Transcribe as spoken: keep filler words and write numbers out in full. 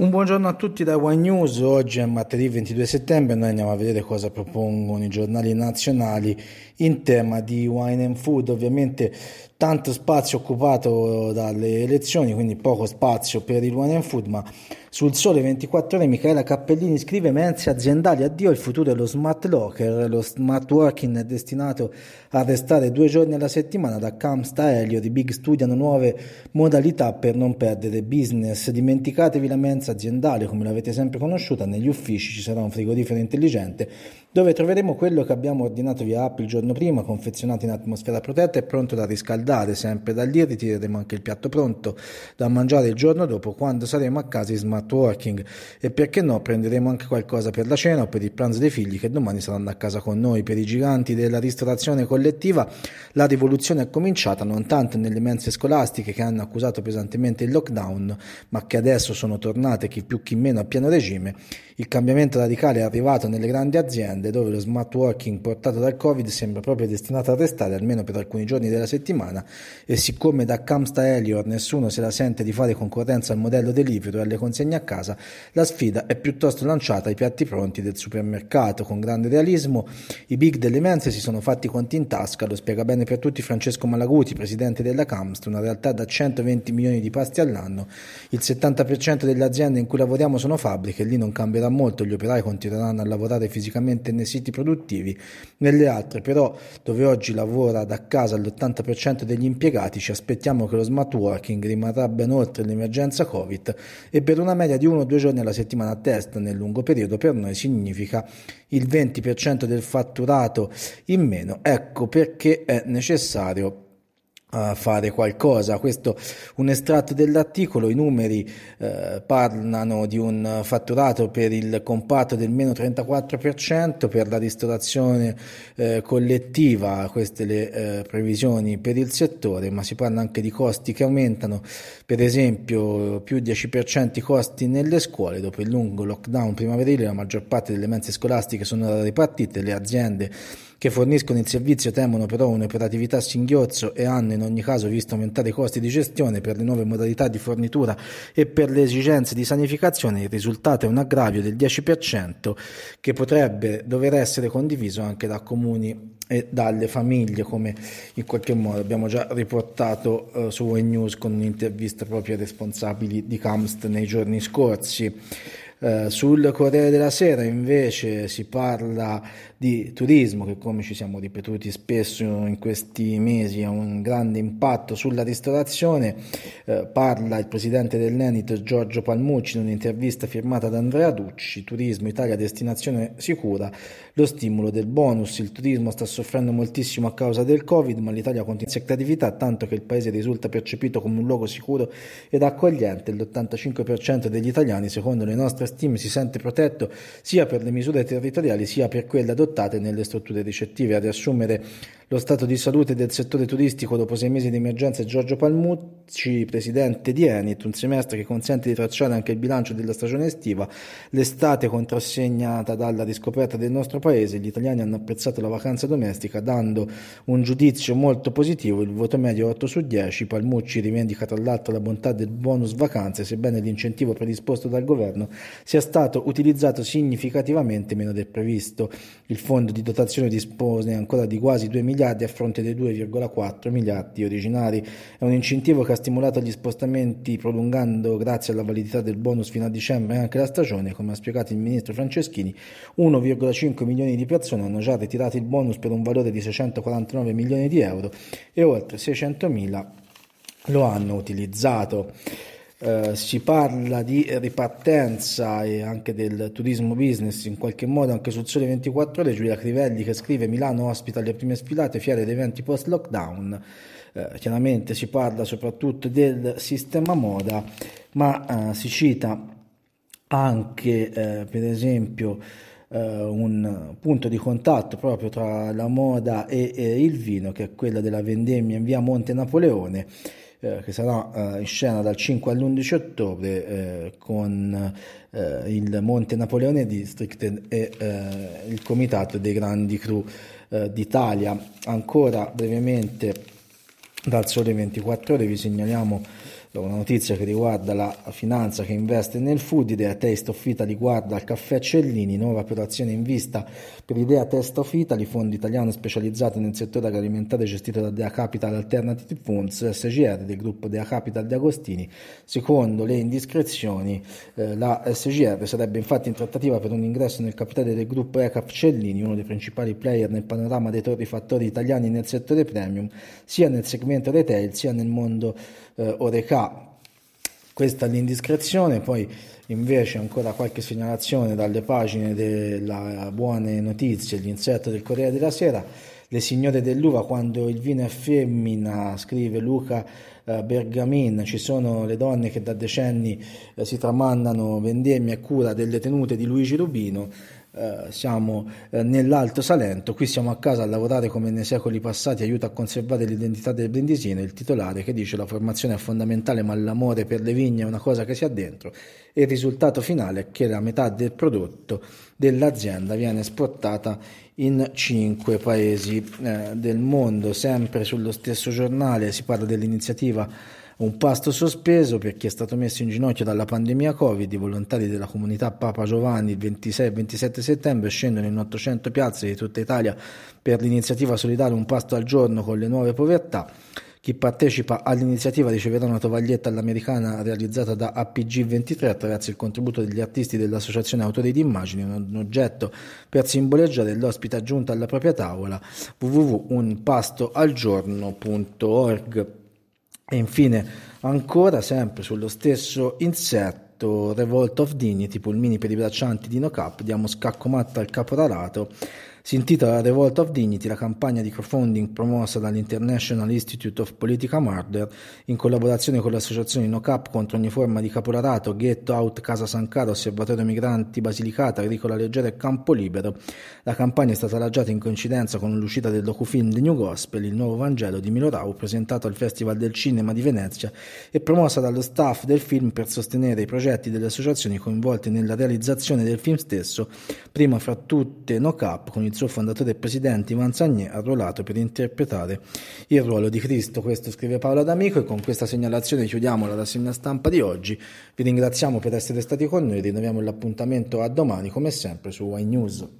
Un buongiorno a tutti da Wine News. Oggi è martedì ventidue settembre e noi andiamo a vedere cosa propongono i giornali nazionali in tema di wine and food. Ovviamente tanto spazio occupato dalle elezioni, quindi poco spazio per il wine and food, ma sul Sole ventiquattro Ore Michaela Cappellini scrive: mense aziendali, addio il futuro dello smart locker. Lo smart working è destinato a restare due giorni alla settimana. Da Kamsta a Elliott i big studiano nuove modalità per non perdere business. Dimenticatevi la mensa aziendale come l'avete sempre conosciuta. Negli uffici ci sarà un frigorifero intelligente dove troveremo quello che abbiamo ordinato via app il giorno prima, confezionato in atmosfera protetta e pronto da riscaldare. Sempre da lì ritireremo anche il piatto pronto da mangiare il giorno dopo, quando saremo a casa in smart working, e perché no prenderemo anche qualcosa per la cena o per il pranzo dei figli che domani saranno a casa con noi. Per i giganti della ristorazione collettiva la rivoluzione è cominciata, non tanto nelle mense scolastiche che hanno accusato pesantemente il lockdown ma che adesso sono tornate chi più chi meno a pieno regime. Il cambiamento radicale è arrivato nelle grandi aziende, dove lo smart working portato dal Covid sembra proprio destinato a restare almeno per alcuni giorni della settimana, e siccome da Kamsta Elliott nessuno se la sente di fare concorrenza al modello delivery e alle consegne a casa, la sfida è piuttosto lanciata ai piatti pronti del supermercato. Con grande realismo i big delle mense si sono fatti i conti in tasca. Lo spiega bene per tutti Francesco Malaguti, presidente della Kamsta, una realtà da centoventi milioni di pasti all'anno. Il settanta per cento delle aziende in cui lavoriamo sono fabbriche, lì non cambierà molto, gli operai continueranno a lavorare fisicamente nei siti produttivi. Nelle altre però, dove oggi lavora da casa l'ottanta per cento degli impiegati, ci aspettiamo che lo smart working rimarrà ben oltre l'emergenza Covid, e per una media di uno o due giorni alla settimana a testa nel lungo periodo per noi significa il venti per cento del fatturato in meno. Ecco perché è necessario a fare qualcosa. Questo un estratto dell'articolo. I numeri eh, parlano di un fatturato per il comparto del meno trentaquattro per cento, per la ristorazione eh, collettiva queste le eh, previsioni per il settore, ma si parla anche di costi che aumentano, per esempio più dieci per cento i costi nelle scuole. Dopo il lungo lockdown primaverile la maggior parte delle mense scolastiche sono ripartite. Le aziende che forniscono il servizio temono però un'operatività a singhiozzo e hanno in ogni caso visto aumentare i costi di gestione per le nuove modalità di fornitura e per le esigenze di sanificazione. Il risultato è un aggravio del dieci per cento che potrebbe dover essere condiviso anche da comuni e dalle famiglie, come in qualche modo abbiamo già riportato uh, su Wine News con un'intervista proprio ai responsabili di Kamsta nei giorni scorsi. Uh, sul Corriere della Sera invece si parla di turismo che, come ci siamo ripetuti spesso in questi mesi, ha un grande impatto sulla ristorazione. Uh, parla il presidente dell'Enit Giorgio Palmucci in un'intervista firmata da Andrea Ducci: turismo Italia destinazione sicura, lo stimolo del bonus. Il turismo sta soffrendo moltissimo a causa del Covid, ma l'Italia continua a creatività, tanto che il paese risulta percepito come un luogo sicuro ed accogliente. L'ottantacinque per cento degli italiani, secondo le nostre stime, si sente protetto sia per le misure territoriali sia per quelle adottate nelle strutture ricettive. A riassumere lo stato di salute del settore turistico dopo sei mesi di emergenza, Giorgio Palmucci, presidente di Enit, un semestre che consente di tracciare anche il bilancio della stagione estiva. L'estate contrassegnata dalla riscoperta del nostro paese, gli italiani hanno apprezzato la vacanza domestica dando un giudizio molto positivo, il voto medio è otto su dieci. Palmucci rivendica tra l'altro la bontà del bonus vacanze, sebbene l'incentivo predisposto dal governo sia stato utilizzato significativamente meno del previsto. Il fondo di dotazione dispone ancora di quasi due miliardi a fronte dei due virgola quattro miliardi originari. È un incentivo che ha stimolato gli spostamenti, prolungando, grazie alla validità del bonus fino a dicembre, anche la stagione. Come ha spiegato il ministro Franceschini, uno virgola cinque milioni di persone hanno già ritirato il bonus per un valore di seicentoquarantanove milioni di euro e oltre seicentomila lo hanno utilizzato. Uh, si parla di ripartenza e anche del turismo business in qualche modo anche sul Sole ventiquattro Ore. Giulia Crivelli che scrive: Milano ospita le prime sfilate, fiere ed eventi post lockdown. Uh, chiaramente si parla soprattutto del sistema moda, ma uh, si cita anche uh, per esempio uh, un punto di contatto proprio tra la moda e, e il vino, che è quella della vendemmia in via Monte Napoleone, Eh, che sarà eh, in scena dal cinque all'undici ottobre eh, con eh, il Monte Napoleone District e eh, il Comitato dei Grandi Cru eh, d'Italia. Ancora brevemente dal Sole ventiquattro Ore vi segnaliamo una notizia che riguarda la finanza che investe nel food. Idea Taste of Italy guarda al caffè Cellini, nuova operazione in vista per Idea Taste of Italy, fondo italiano specializzato nel settore agroalimentare gestito da Dea Capital Alternative Funds, S G R del gruppo Dea Capital De Agostini. Secondo le indiscrezioni, eh, la S G R sarebbe infatti in trattativa per un ingresso nel capitale del gruppo E C A F Cellini, uno dei principali player nel panorama dei torrifattori italiani nel settore premium, sia nel segmento retail sia nel mondo eh, Oreca. Questa è l'indiscrezione. Poi invece ancora qualche segnalazione dalle pagine della Buone Notizie, l'inserto del Corriere della Sera. Le signore dell'uva quando il vino è femmina, scrive Luca eh, Bergamin. Ci sono le donne che da decenni eh, si tramandano vendemmia e cura delle tenute di Luigi Rubino. Uh, siamo uh, nell'Alto Salento, qui siamo a casa a lavorare come nei secoli passati, aiuta a conservare l'identità del brindisino. Il titolare che dice: la formazione è fondamentale ma l'amore per le vigne è una cosa che si ha dentro, e il risultato finale è che la metà del prodotto dell'azienda viene esportata in cinque paesi eh, del mondo. Sempre sullo stesso giornale si parla dell'iniziativa Un pasto sospeso per chi è stato messo in ginocchio dalla pandemia Covid. I volontari della comunità Papa Giovanni il ventisei e ventisette settembre scendono in ottocento piazze di tutta Italia per l'iniziativa solidale Un pasto al giorno con le nuove povertà. Chi partecipa all'iniziativa riceverà una tovaglietta all'americana realizzata da A P G ventitré attraverso il contributo degli artisti dell'Associazione Autori di Immagini, un oggetto per simboleggiare l'ospite aggiunto alla propria tavola. w w w punto un pasto al giorno punto org. E infine, ancora sempre sullo stesso inserto, Revolt of Dignity, pulmini per i braccianti di No Cap, diamo scacco matto al caporalato. Si intitola Revolt of Dignity, la campagna di crowdfunding promossa dall'International Institute of Political Murder in collaborazione con l'associazione No Cap contro ogni forma di caporalato, Ghetto Out Casa San Caro, Osservatorio Migranti Basilicata, Agricola Leggera e Campo Libero. La campagna è stata lanciata in coincidenza con l'uscita del docufilm The New Gospel, il nuovo Vangelo di Milo Rau, presentato al Festival del Cinema di Venezia e promossa dallo staff del film per sostenere i progetti delle associazioni coinvolte nella realizzazione del film stesso, prima fra tutte No Cap, con il suo fondatore e presidente Ivan Sagné, arruolato per interpretare il ruolo di Cristo. Questo scrive Paola D'Amico, e con questa segnalazione chiudiamo la rassegna stampa di oggi. Vi ringraziamo per essere stati con noi, rinnoviamo l'appuntamento a domani come sempre su Wine News.